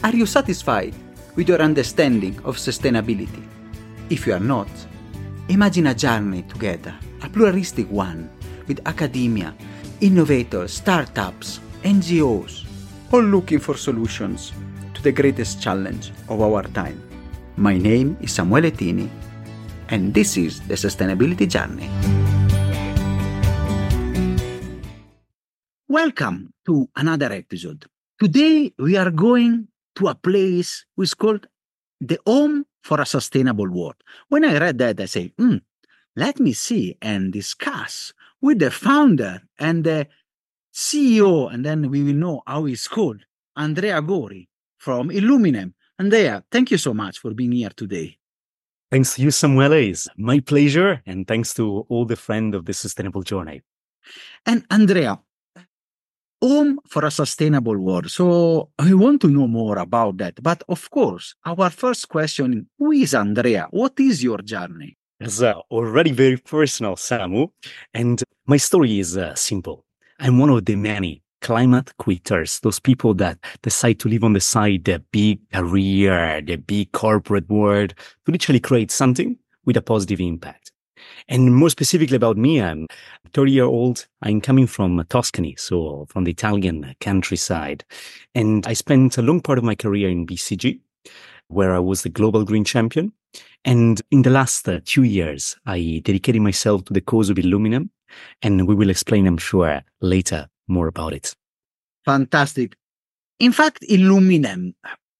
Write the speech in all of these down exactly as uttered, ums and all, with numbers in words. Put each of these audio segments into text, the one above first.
Are you satisfied with your understanding of sustainability? If you are not, imagine a journey together, a pluralistic one, with academia, innovators, startups, N G Os, all looking for solutions to the greatest challenge of our time. My name is Samuele Tini, and this is the Sustainability Journey. Welcome to another episode. Today we are going to a place which is called the Home for a Sustainable World. When I read that, I say, hmm, let me see and discuss with the founder and the C E O, and then we will know how he's called, Andrea Gori from Illuminem. Andrea, thank you so much for being here today. Thanks to you, Samuele. It's my pleasure, and thanks to all the friends of the Sustainable Journey. And Andrea, Home for a Sustainable World. So I want to know more about that. But of course, our first question, who is Andrea? What is your journey? It's uh, already very personal, Samu. And my story is uh, simple. I'm one of the many climate quitters, those people that decide to live on the side, the big career, the big corporate world, to literally create something with a positive impact. And more specifically about me, I'm thirty year old. I'm coming from Tuscany, so from the Italian countryside. And I spent a long part of my career in B C G, where I was the global green champion. And in the last uh, two years, I dedicated myself to the cause of Illuminem. And we will explain, I'm sure, later more about it. Fantastic. In fact, Illuminem,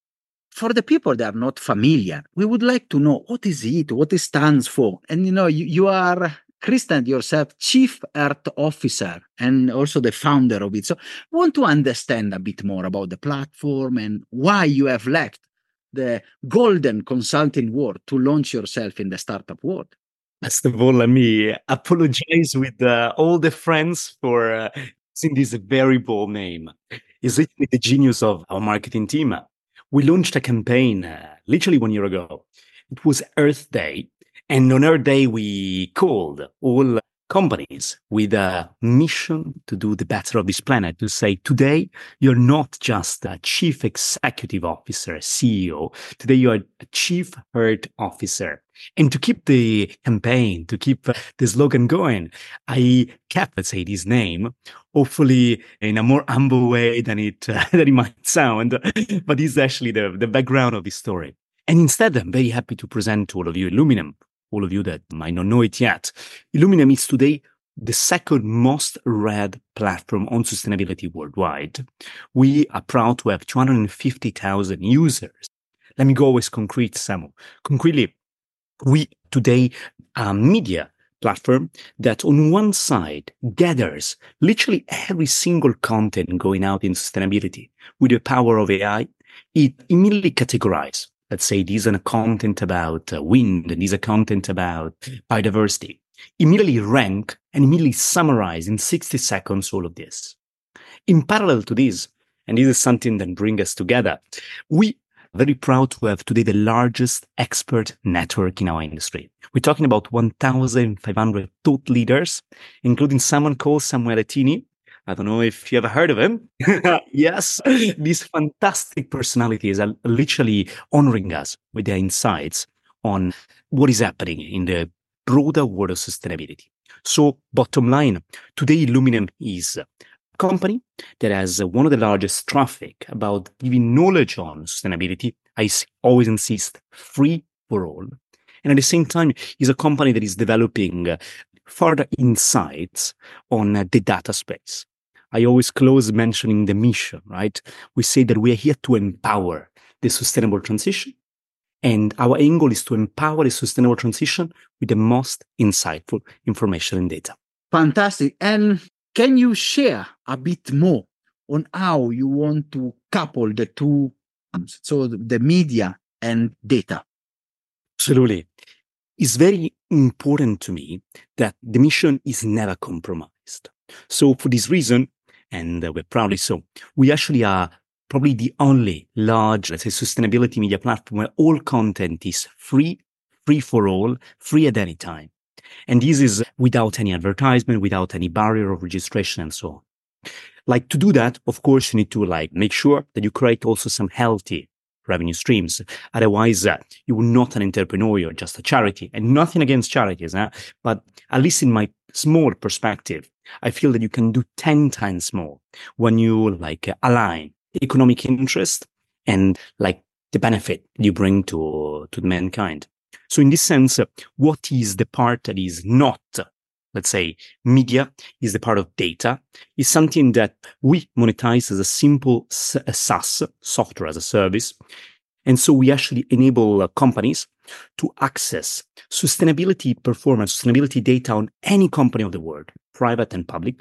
for the people that are not familiar, we would like to know what is it, what it stands for. And you know, you, you are Christian yourself, Chief Earth Officer, and also the founder of it. So I want to understand a bit more about the platform and why you have left the golden consulting world to launch yourself in the startup world. First of all, let me apologize with uh, all the friends for uh, using this very bold name. It's literally the genius of our marketing team. We launched a campaign uh, literally one year ago. It was Earth Day. And on Earth Day, we called all companies with a mission to do the better of this planet, to say, today, you're not just a chief executive officer, C E O. Today, you're a chief Earth officer. And to keep the campaign, to keep the slogan going, I kept, let's say, this name, hopefully in a more humble way than it, uh, than it might sound. But this is actually the, the background of this story. And instead, I'm very happy to present to all of you Illuminem. All of you that might not know it yet. Illuminem is today the second most read platform on sustainability worldwide. We are proud to have two hundred fifty thousand users. Let me go always concrete, Samu. Concretely, we today are a media platform that on one side gathers literally every single content going out in sustainability. With the power of A I, it immediately categorizes. Let's say these are content about uh, wind, and these are content about biodiversity. Immediately rank and immediately summarize in sixty seconds all of this. In parallel to this, and this is something that brings us together, we are very proud to have today the largest expert network in our industry. We're talking about one thousand five hundred thought leaders, including someone called Samuele Tini. I don't know if you ever heard of him. Yes, these fantastic personalities are literally honoring us with their insights on what is happening in the broader world of sustainability. So, bottom line, today Illuminem is a company that has one of the largest traffic about giving knowledge on sustainability. I always insist, free for all. And at the same time, is a company that is developing further insights on the data space. I always close mentioning the mission, right? We say that we are here to empower the sustainable transition. And our aim goal is to empower the sustainable transition with the most insightful information and data. Fantastic. And can you share a bit more on how you want to couple the two, so the media and data? Absolutely. It's very important to me that the mission is never compromised. So for this reason, and uh, we're proudly so, we actually are probably the only large, let's say, sustainability media platform where all content is free, free for all, free at any time. And this is without any advertisement, without any barrier of registration and so on. Like to do that, of course, you need to like make sure that you create also some healthy revenue streams. Otherwise, uh, you're not an entrepreneur, you're just a charity. And nothing against charities, eh? But at least in my small perspective, I feel that you can do ten times more when you like uh, align economic interest and like the benefit you bring to, to mankind. So in this sense, uh, what is the part that is not, uh, let's say, media, is the part of data, is something that we monetize as a simple S- a SaaS, software as a service. And so we actually enable uh, companies to access sustainability performance, sustainability data on any company of the world, private and public.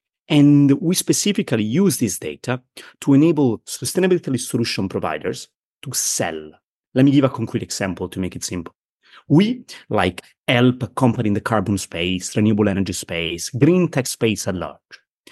And we specifically use this data to enable sustainability solution providers to sell. Let me give a concrete example to make it simple. We like help a company in the carbon space, renewable energy space, green tech space at large,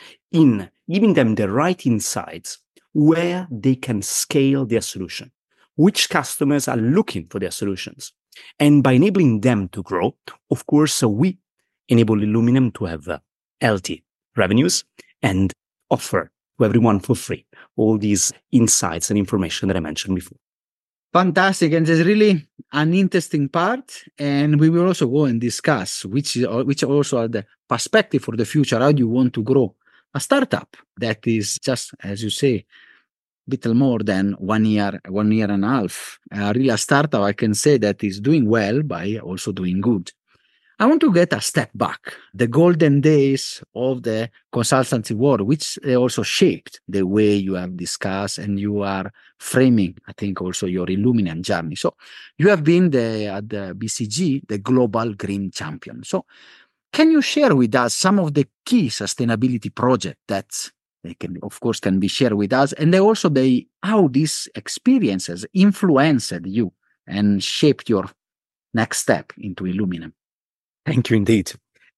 in giving them the right insights where they can scale their solution, which customers are looking for their solutions. And by enabling them to grow, of course, uh, we enable Illuminem to have uh, healthy revenues and offer to everyone for free all these insights and information that I mentioned before. Fantastic. And there's really an interesting part. And we will also go and discuss which is, which also are the perspective for the future. How do you want to grow a startup that is just, as you say, little more than one year, one year and a half. A real startup, I can say, that is doing well by also doing good. I want to get a step back. The golden days of the consultancy world, which they also shaped the way you have discussed and you are framing, I think, also your Illuminem journey. So you have been the, at the B C G, the global green champion. So can you share with us some of the key sustainability projects that they can, of course, can be shared with us, and they also they how these experiences influenced you and shaped your next step into Illuminem? Thank you indeed.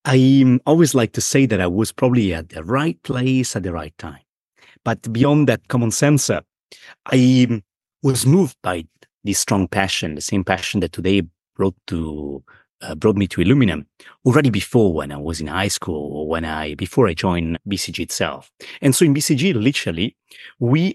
I um, always like to say that I was probably at the right place at the right time. But beyond that common sense, uh, I um, was moved by this strong passion, the same passion that today brought to uh, brought me to Illuminem already before, when I was in high school, or when I before I joined B C G itself. And so in B C G, literally, we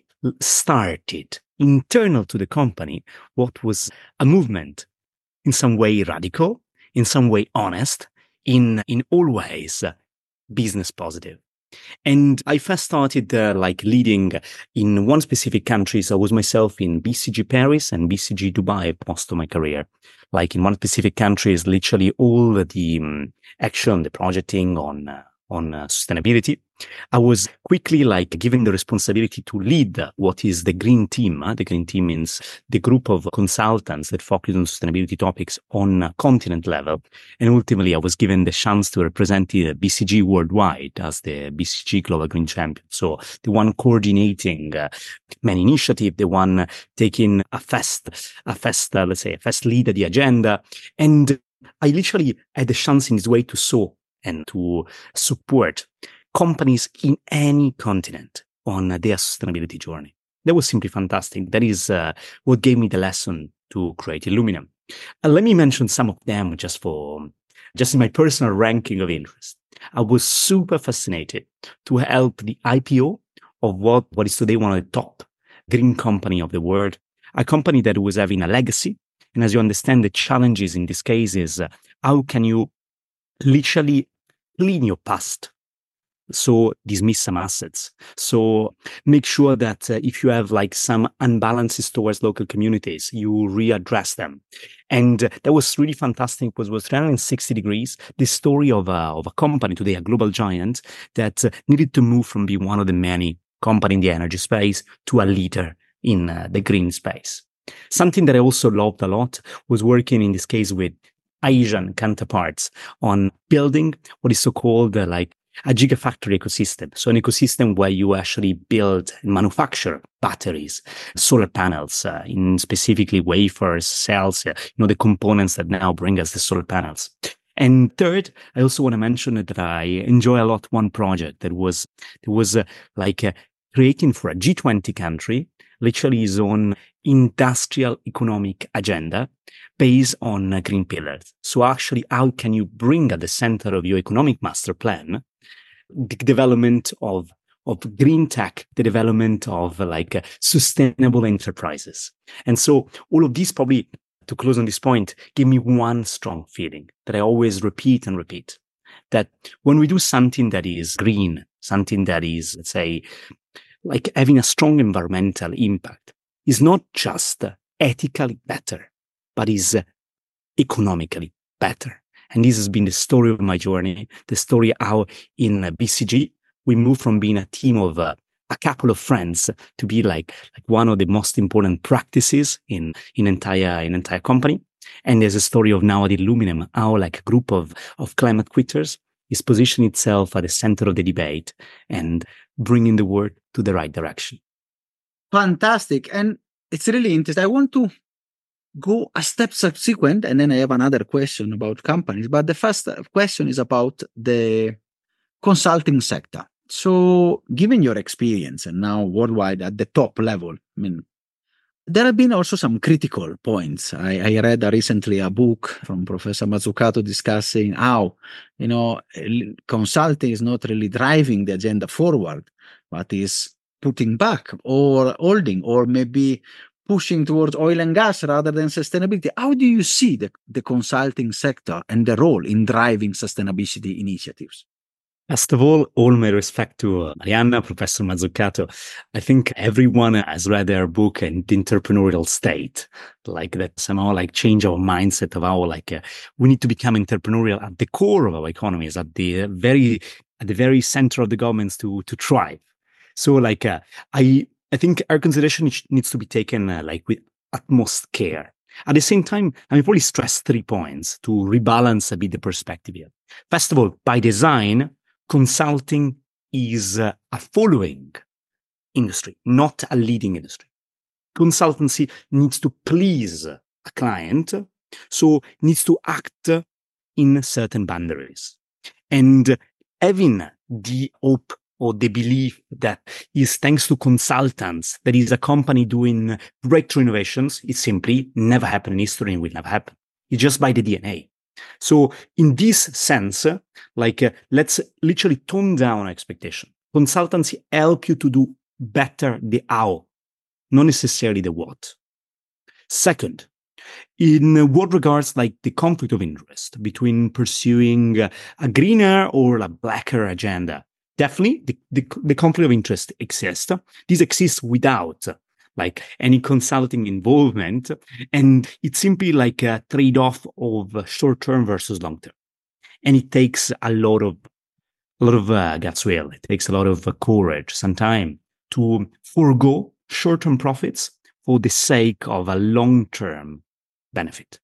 started internal to the company what was a movement in some way radical, in some way honest, in in all ways uh, business positive. And I first started uh, like leading in one specific country. So I was myself in B C G Paris and B C G Dubai most of my career. Like in one specific country is literally all the um, action, the projecting on uh, on uh, sustainability. I was quickly like given the responsibility to lead what is the green team. Huh? The green team means the group of consultants that focus on sustainability topics on a continent level. And ultimately, I was given the chance to represent the B C G worldwide as the B C G Global Green Champion. So the one coordinating uh, many initiatives, the one taking a fast, a fast, uh, let's say, a fast lead at the agenda. And I literally had the chance in this way to sow and to support companies in any continent on their sustainability journey. That was simply fantastic. That is uh, what gave me the lesson to create Illuminem. Uh, let me mention some of them just for, just in my personal ranking of interest. I was super fascinated to help the I P O of what, what is today one of the top green company of the world, a company that was having a legacy. And as you understand, the challenges in this case is uh, how can you literally clean your past? So dismiss some assets. So make sure that uh, if you have like some unbalances towards local communities, you readdress them. And uh, that was really fantastic. It was, was three hundred sixty degrees. The story of a, of a company today, a global giant that uh, needed to move from being one of the many companies in the energy space to a leader in uh, the green space. Something that I also loved a lot was working in this case with Asian counterparts on building what is so-called uh, like a gigafactory ecosystem. So an ecosystem where you actually build and manufacture batteries, solar panels, uh, in specifically wafers, cells, uh, you know, the components that now bring us the solar panels. And third, I also want to mention that I enjoy a lot one project that was, that was uh, like uh, creating for a G twenty country, literally his own industrial economic agenda based on uh, green pillars. So actually, how can you bring at the center of your economic master plan the development of, of green tech, the development of like uh, sustainable enterprises. And so all of these probably, to close on this point, give me one strong feeling that I always repeat and repeat, that when we do something that is green, something that is, let's say, like having a strong environmental impact, is not just ethically better, but is economically better. And this has been the story of my journey, the story how in B C G, we moved from being a team of uh, a couple of friends to be like, like one of the most important practices in, in entire, in entire company. And there's a story of now at Illuminem, how like a group of, of climate quitters is positioning itself at the center of the debate and bringing the world to the right direction. Fantastic. And it's really interesting. I want to go a step subsequent, and then I have another question about companies. But the first question is about the consulting sector. So given your experience and now worldwide at the top level, I mean, there have been also some critical points. I, I read recently a book from Professor Mazzucato discussing how, you know, consulting is not really driving the agenda forward, but is putting back or holding or maybe pushing towards oil and gas rather than sustainability. How do you see the, the consulting sector and the role in driving sustainability initiatives? First of all, all my respect to uh, Marianna, Professor Mazzucato. I think everyone has read their book and the entrepreneurial state, like that somehow like change our mindset of how like uh, we need to become entrepreneurial at the core of our economies, at the uh, very at the very center of the governments to to thrive. So like uh, I I think our consideration needs to be taken uh, like with utmost care. At the same time, I mean, probably stress three points to rebalance a bit the perspective here. First of all, by design, consulting is uh, a following industry, not a leading industry. Consultancy needs to please a client, so needs to act in certain boundaries. And having the hope or the belief that is thanks to consultants, that is a company doing breakthrough innovations, it simply never happened in history and will never happen. It's just by the D N A. So in this sense, like uh, let's literally tone down expectation. Consultancy help you to do better the how, not necessarily the what. Second, in what regards like the conflict of interest between pursuing a greener or a blacker agenda, definitely the, the, the conflict of interest exists. This exists without like any consulting involvement. And it's simply like a trade-off of short-term versus long-term. And it takes a lot of, a lot of uh, guts will. It takes a lot of uh, courage, some time to forego short-term profits for the sake of a long-term benefit.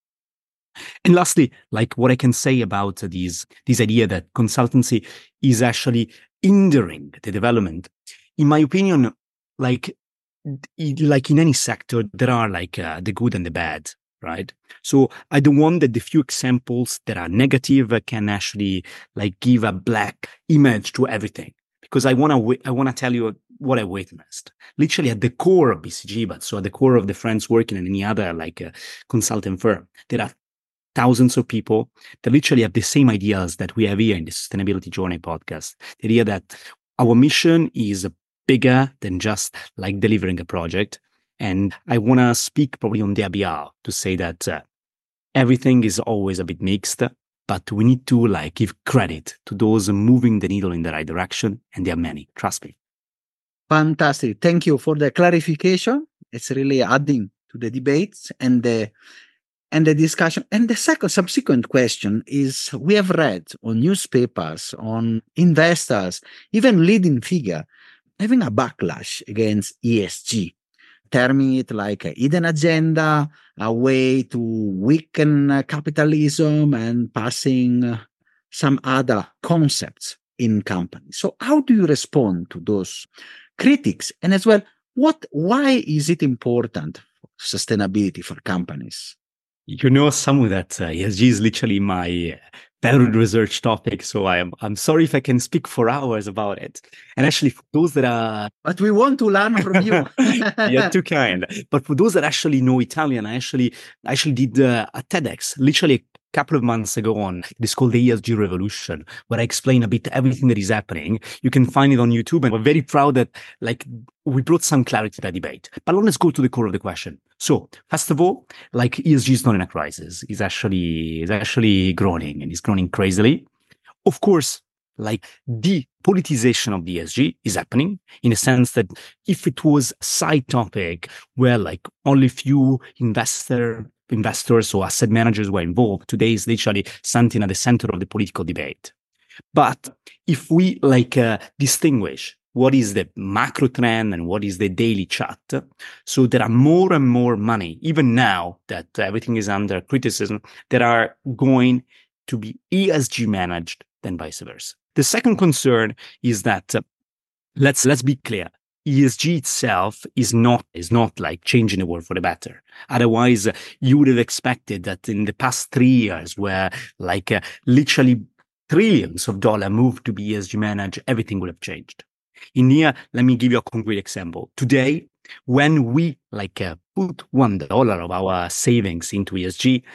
And lastly, like what I can say about these, this idea that consultancy is actually hindering the development. In my opinion, like, like in any sector, there are like uh, the good and the bad, right? So I don't want that the few examples that are negative can actually like give a black image to everything, because I want to I want to tell you what I witnessed. Literally at the core of B C G, but so at the core of the friends working in any other like uh, consulting firm, there are thousands of people that literally have the same ideas that we have here in the Sustainability Journey podcast. The idea that our mission is bigger than just like delivering a project. And I want to speak probably on their behalf to say that uh, everything is always a bit mixed, but we need to like give credit to those moving the needle in the right direction. And there are many, trust me. Fantastic. Thank you for the clarification. It's really adding to the debates and the and the discussion. And the second subsequent question is, we have read on newspapers, on investors, even leading figure, having a backlash against E S G, terming it like a hidden agenda, a way to weaken capitalism and passing some other concepts in companies. So how do you respond to those critics? And as well, what, why is it important for sustainability for companies? You know, some of that uh, E S G is literally my favorite research topic. So I am, I'm sorry if I can speak for hours about it. And actually, for those that are... But we want to learn from you. You're too kind. But for those that actually know Italian, I actually, I actually did uh, a TEDx, literally couple of months ago on, it is called the E S G Revolution, where I explain a bit everything that is happening. You can find it on YouTube, and we're very proud that like we brought some clarity to that debate. But let's go to the core of the question. So first of all, like E S G is not in a crisis. It's actually, it's actually growing, and it's growing crazily. Of course, like the politicization of the E S G is happening in a sense that if it was a side topic where like only few investor investors or asset managers were involved, today is literally something at the center of the political debate. But if we like uh, distinguish what is the macro trend and what is the daily chat, so there are more and more money, even now that everything is under criticism, that are going to be E S G managed than vice versa. The second concern is that uh, let's let's be clear. E S G itself is not is not like changing the world for the better. Otherwise, uh, you would have expected that in the past three years, where like uh, literally trillions of dollars moved to be E S G managed, everything would have changed. In here, let me give you a concrete example. Today, when we like uh, put one dollar of our savings into E S G,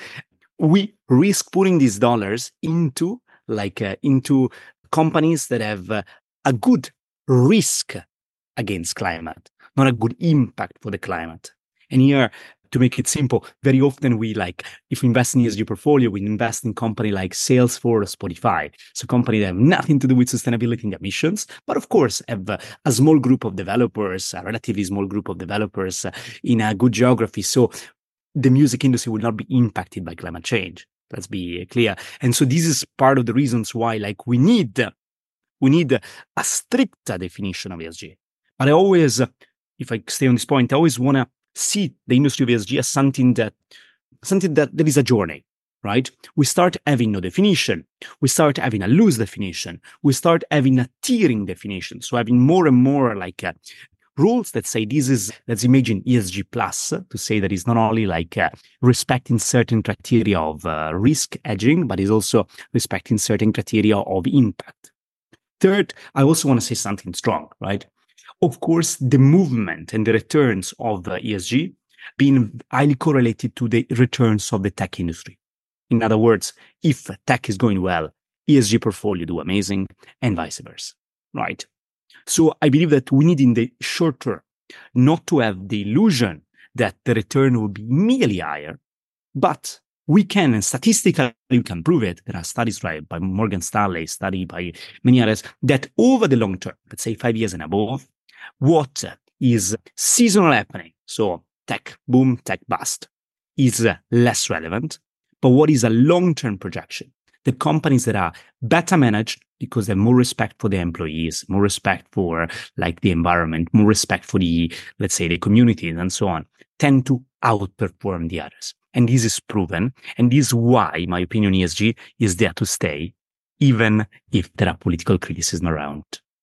we risk putting these dollars into like uh, into companies that have uh, a good risk against climate, not a good impact for the climate. And here, to make it simple, very often we like, if we invest in E S G portfolio, we invest in company like Salesforce, Spotify. So companies that have nothing to do with sustainability and emissions, but of course have a, a small group of developers, a relatively small group of developers uh, in a good geography. So the music industry will not be impacted by climate change. Let's be clear. And so this is part of the reasons why like we need, we need a stricter definition of E S G. But I always, if I stay on this point, I always want to see the industry of E S G as something that, something that there is a journey, right? We start having no definition. We start having a loose definition. We start having a tiering definition. So having more and more like uh, rules that say this is, let's imagine E S G plus, to say that it's not only like uh, respecting certain criteria of uh, risk hedging, but is also respecting certain criteria of impact. Third, I also want to say something strong, right? Of course, the movement and the returns of uh, E S G being highly correlated to the returns of the tech industry. In other words, if tech is going well, E S G portfolio do amazing, and vice versa, right? So I believe that we need in the short term not to have the illusion that the return will be immediately higher, but we can, and statistically we can prove it. There are studies right by Morgan Stanley, study by many others, that over the long term, let's say five years and above, what is seasonal happening, so tech boom, tech bust, is less relevant. But what is a long-term projection? The companies that are better managed because they have more respect for their employees, more respect for like the environment, more respect for the, let's say, the communities and so on, tend to outperform the others. And this is proven. And this is why, in my opinion, E S G is there to stay, even if there are political criticism around.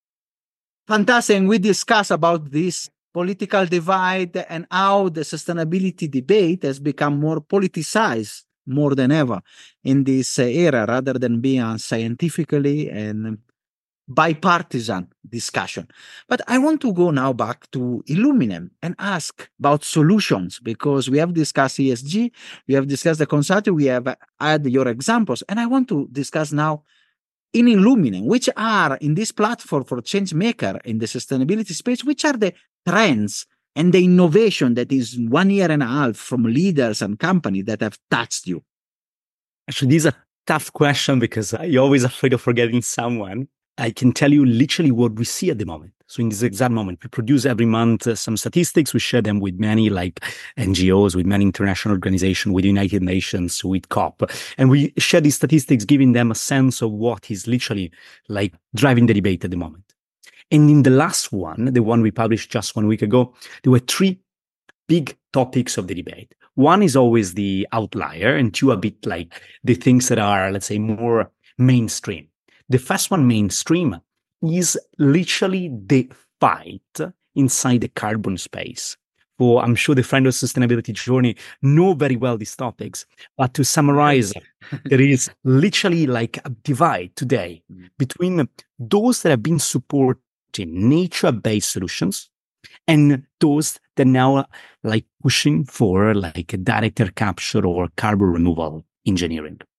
Fantastic. And we discuss about this political divide and how the sustainability debate has become more politicized more than ever in this uh, era, rather than being scientifically and bipartisan discussion. But I want to go now back to Illuminem and ask about solutions, because we have discussed E S G, we have discussed the consulting, we have had your examples, and I want to discuss now in Illuminem, which are in this platform for change maker in the sustainability space, which are the trends and the innovation that is one year and a half from leaders and companies that have touched you? Actually, this is a tough question because you're always afraid of forgetting someone. I can tell you literally what we see at the moment. So in this exact moment, we produce every month uh, some statistics. We share them with many like N G Os, with many international organizations, with United Nations, with COP. And we share these statistics, giving them a sense of what is literally like driving the debate at the moment. And in the last one, the one we published just one week ago, there were three big topics of the debate. One is always the outlier, and two a bit like the things that are, let's say, more mainstream. The first one, mainstream, is literally the fight inside the carbon space. For I'm sure the friend of sustainability journey know very well these topics. But to summarize, there is literally like a divide today between those that have been supporting nature-based solutions and those that now are like pushing for like a direct air capture or carbon removal engineering.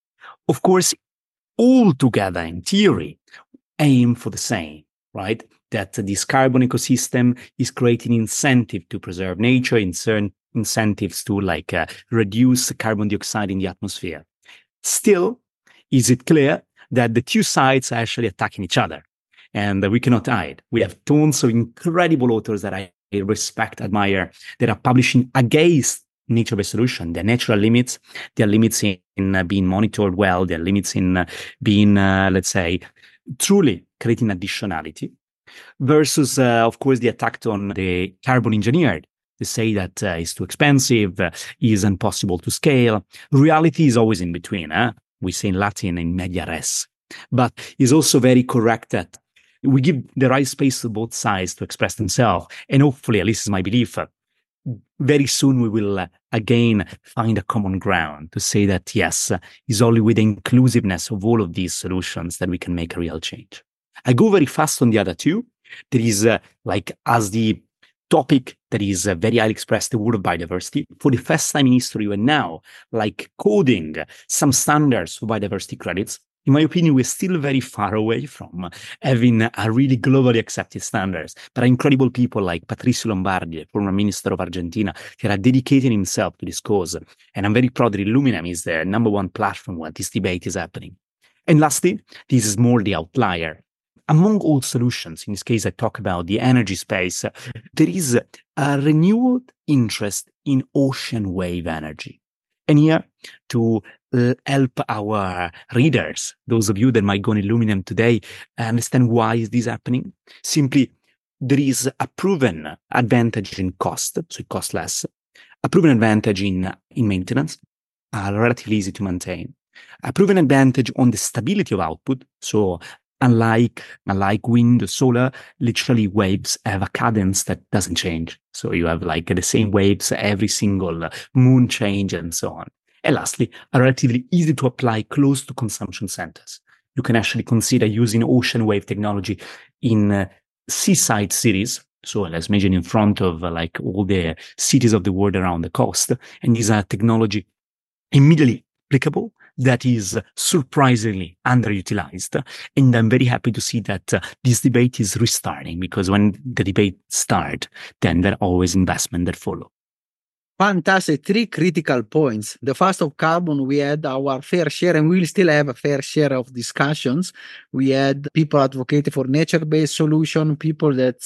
Of course, all together in theory aim for the same, right? That this carbon ecosystem is creating incentive to preserve nature, in certain incentives to like uh, reduce carbon dioxide in the atmosphere. Still, is it clear that the two sides are actually attacking each other? And uh, we cannot hide. We have tons of incredible authors that I respect, admire, that are publishing against nature-based solution, their natural limits, their limits in, in uh, being monitored well, their limits in uh, being, uh, let's say, truly creating additionality, versus, uh, of course, the attack on the carbon engineered. They say that uh, it's too expensive, uh, is impossible to scale. Reality is always in between. Eh? We say in Latin, in media res. But it's also very correct that we give the right space to both sides to express themselves. And hopefully, at least is my belief, uh, very soon we will uh, again find a common ground to say that, yes, uh, it's only with the inclusiveness of all of these solutions that we can make a real change. I go very fast on the other two. There is, uh, like, as the topic that is uh, very highly expressed, the word of biodiversity. For the first time in history, we're now, like, coding some standards for biodiversity credits. In my opinion, we're still very far away from having a really globally accepted standards. But incredible people like Patricio Lombardi, former minister of Argentina, that are dedicating himself to this cause. And I'm very proud that Illuminem is the number one platform where this debate is happening. And lastly, this is more the outlier. Among all solutions, in this case, I talk about the energy space, there is a renewed interest in ocean wave energy. And here, to uh, help our readers, those of you that might go on Illuminem today, understand why is this happening. Simply, there is a proven advantage in cost, so it costs less, a proven advantage in, in maintenance, are relatively easy to maintain, a proven advantage on the stability of output, so unlike, unlike wind or solar, literally waves have a cadence that doesn't change. So you have like the same waves every single moon change and so on. And lastly, are relatively easy to apply close to consumption centers. You can actually consider using ocean wave technology in uh, seaside cities. So let's imagine in front of uh, like all the cities of the world around the coast. And these are technology immediately applicable that is surprisingly underutilized. And I'm very happy to see that uh, this debate is restarting, because when the debate starts, then there are always investment that follow. Fantastic. Three critical points. The first of carbon, we had our fair share, and we will still have a fair share of discussions. We had people advocating for nature-based solution, people that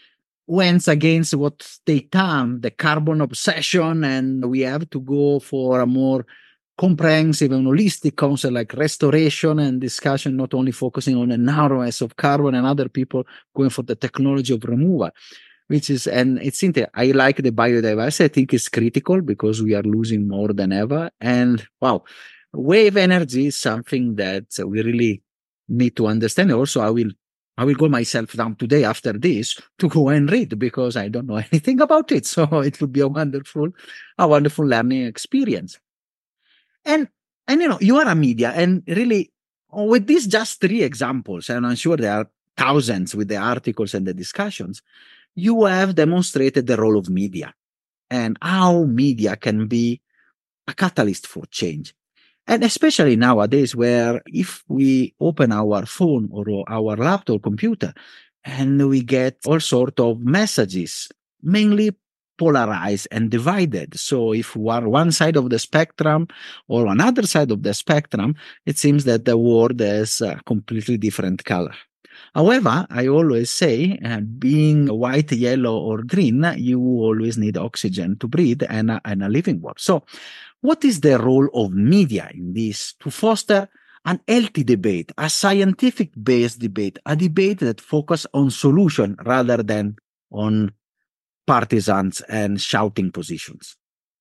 went against what they term the carbon obsession, and we have to go for a more comprehensive and holistic concept like restoration and discussion, not only focusing on the narrowness of carbon, and other people going for the technology of removal. Which is, and it's interesting. I like the biodiversity. I think it's critical because we are losing more than ever. And wow, wave energy is something that we really need to understand. Also, I will, I will go myself down today after this to go and read, because I don't know anything about it. So it would be a wonderful, a wonderful learning experience. And, and you know, you are a media, and really with these just three examples, and I'm sure there are thousands with the articles and the discussions, you have demonstrated the role of media and how media can be a catalyst for change. And especially nowadays, where if we open our phone or our laptop computer and we get all sorts of messages, mainly polarized and divided. So if we are one side of the spectrum or another side of the spectrum, it seems that the world has a completely different color. However, I always say, uh, being white, yellow, or green, you always need oxygen to breathe and a, and a living world. So what is the role of media in this to foster an healthy debate, a scientific-based debate, a debate that focuses on solution rather than on partisans and shouting positions?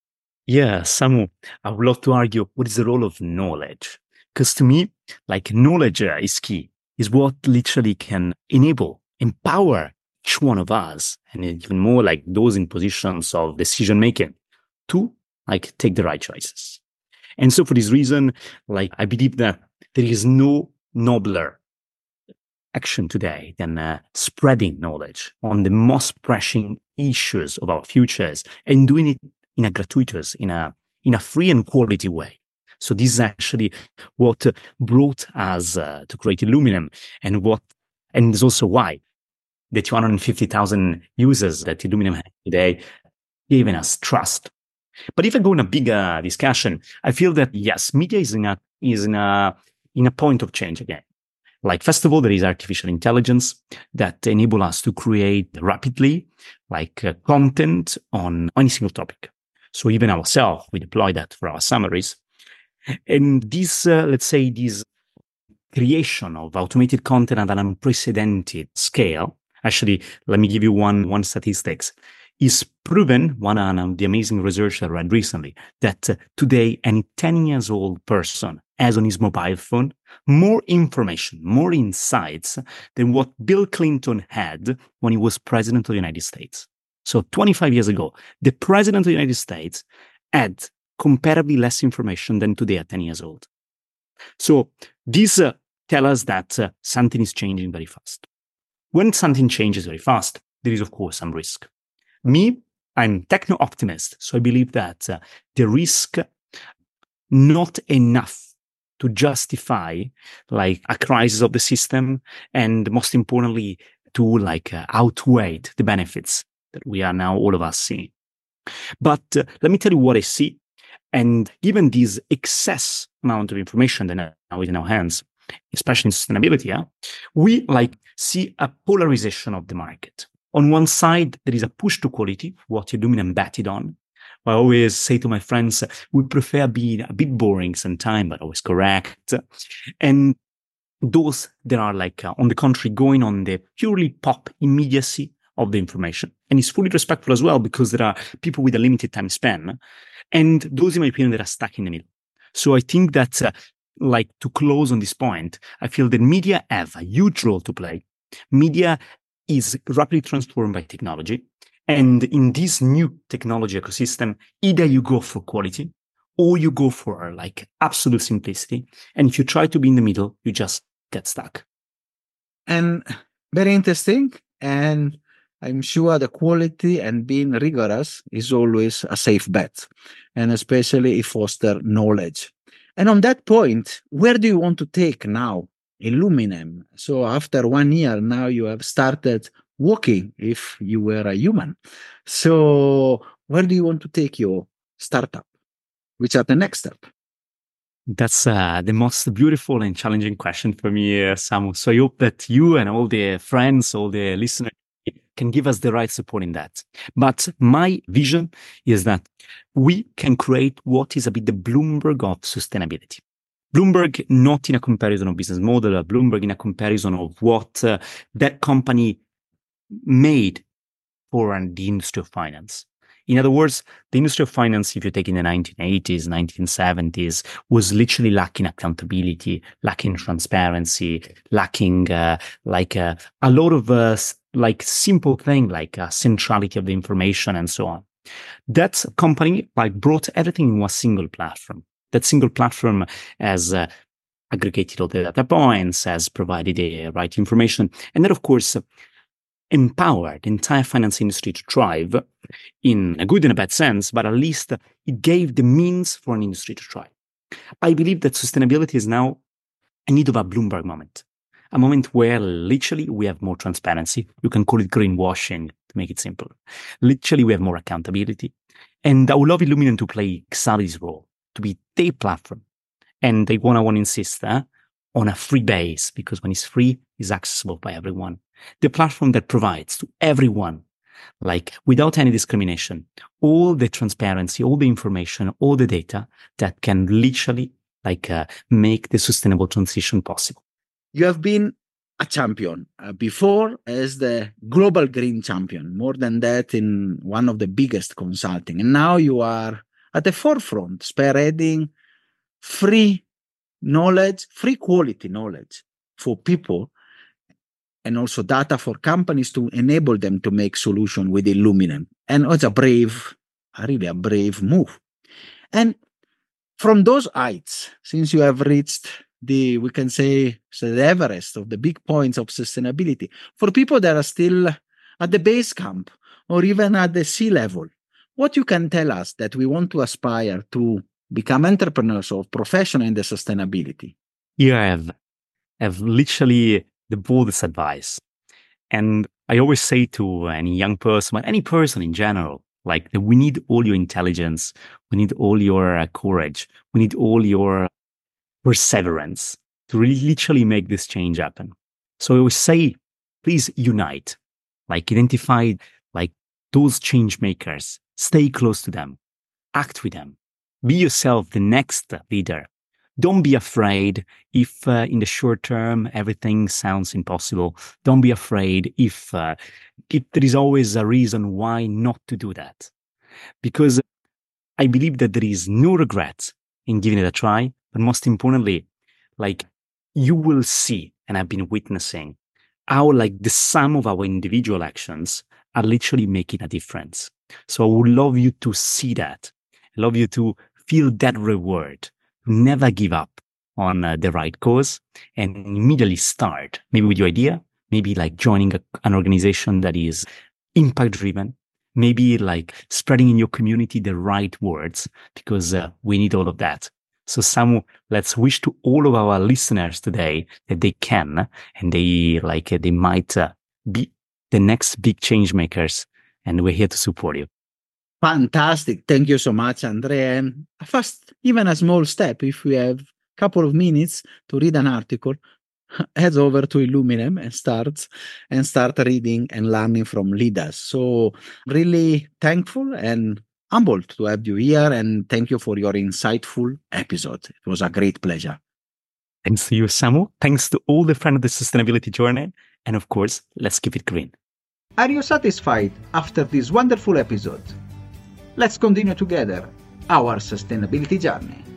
Yeah, Samu, I would love to argue what is the role of knowledge? Because to me, like, knowledge uh, is key. Is what literally can enable, empower each one of us, and even more like those in positions of decision making, to like take the right choices. And so for this reason, like, I believe that there is no nobler action today than uh, spreading knowledge on the most pressing issues of our futures, and doing it in a gratuitous, in a in a free and quality way. So this is actually what brought us uh, to create Illuminum, and what, and it's also why the two hundred fifty thousand users that Illuminum has today given us trust. But if I go in a bigger discussion, I feel that yes, media is in a is in a in a point of change again. Like, first of all, there is artificial intelligence that enable us to create rapidly, like uh, content on any single topic. So even ourselves, we deploy that for our summaries. And this, uh, let's say, this creation of automated content at an unprecedented scale. Actually, let me give you one one statistics. Is proven, one of the amazing research I read recently, that uh, today any ten years old person has on his mobile phone more information, more insights than what Bill Clinton had when he was president of the United States. So twenty-five years ago, the president of the United States had comparably less information than today at ten years old. So these uh, tell us that uh, something is changing very fast. When something changes very fast, there is, of course, some risk. Me, I'm techno-optimist, so I believe that uh, the risk not enough to justify like a crisis of the system, and most importantly, to like uh, outweigh the benefits that we are now all of us seeing. But uh, let me tell you what I see. And given this excess amount of information that now is in our hands, especially in sustainability, yeah, we like see a polarization of the market. On one side, there is a push to quality, what Illuminum betted on. I always say to my friends, we prefer being a bit boring sometimes, but always correct. And those that are like, uh, on the contrary, going on the purely pop immediacy of the information. And it's fully respectful as well, because there are people with a limited time span. And those, in my opinion, that are stuck in the middle. So I think that, uh, like, to close on this point, I feel that media have a huge role to play. Media is rapidly transformed by technology. And in this new technology ecosystem, either you go for quality or you go for like absolute simplicity. And if you try to be in the middle, you just get stuck. And very interesting. And I'm sure the quality and being rigorous is always a safe bet, and especially if foster knowledge. And on that point, where do you want to take now Illuminum? So after one year, now you have started walking if you were a human. So where do you want to take your startup? Which are the next step? That's uh, the most beautiful and challenging question for me, uh, Samu. So I hope that you and all the friends, all the listeners can give us the right support in that. But my vision is that we can create what is a bit the Bloomberg of sustainability. Bloomberg, not in a comparison of business model, uh, Bloomberg in a comparison of what uh, that company made for uh, the industry of finance. In other words, the industry of finance, if you take in the nineteen eighties, nineteen seventies, was literally lacking accountability, lacking transparency, lacking uh, like uh, a lot of uh, like simple thing like uh, centrality of the information and so on. That company like brought everything in one single platform. That single platform has uh, aggregated all the data points, has provided the right information, and that, of course, empowered the entire finance industry to thrive in a good and a bad sense, but at least it gave the means for an industry to thrive. I believe that sustainability is now in need of a Bloomberg moment, a moment where literally we have more transparency. You can call it greenwashing to make it simple. Literally, we have more accountability. And I would love Illuminum to play exactly this role, to be their platform. And they want to want to insist uh, on a free base, because when it's free, it's accessible by everyone. The platform that provides to everyone, like without any discrimination, all the transparency, all the information, all the data that can literally like uh, make the sustainable transition possible. You have been a champion uh, before as the global green champion, more than that in one of the biggest consulting. And now you are at the forefront, spearheading free knowledge, free quality knowledge for people, and also data for companies to enable them to make solution with Illuminum. And it's a brave, a really a brave move. And from those heights, since you have reached the, we can say, so the Everest of the big points of sustainability, for people that are still at the base camp or even at the sea level, what you can tell us that we want to aspire to become entrepreneurs or professionals in the sustainability? Here I have, have literally the boldest advice. And I always say to any young person, any person in general, like that we need all your intelligence, we need all your uh, courage, we need all your perseverance to really literally make this change happen. So I always say, please unite, like identify like those change makers, stay close to them, act with them, be yourself the next leader. Don't be afraid if uh, in the short term everything sounds impossible. Don't be afraid if, uh, if there is always a reason why not to do that. Because I believe that there is no regret in giving it a try, but most importantly, like you will see, and I've been witnessing, how like the sum of our individual actions are literally making a difference. So I would love you to see that. I love you to feel that reward. Never give up on uh, the right cause and immediately start, maybe with your idea, maybe like joining a, an organization that is impact driven, maybe like spreading in your community the right words, because uh, we need all of that. So Samu, let's wish to all of our listeners today that they can, and they like, uh, they might uh, be the next big change makers, and we're here to support you. Fantastic. Thank you so much, Andrea. And first, even a small step, if we have a couple of minutes to read an article, head over to Illuminem and start and start reading and learning from leaders. So really thankful and humbled to have you here, and thank you for your insightful episode. It was a great pleasure. Thanks to you, Samu. Thanks to all the friends of the sustainability journey. And of course, let's keep it green. Are you satisfied after this wonderful episode? Let's continue together our sustainability journey.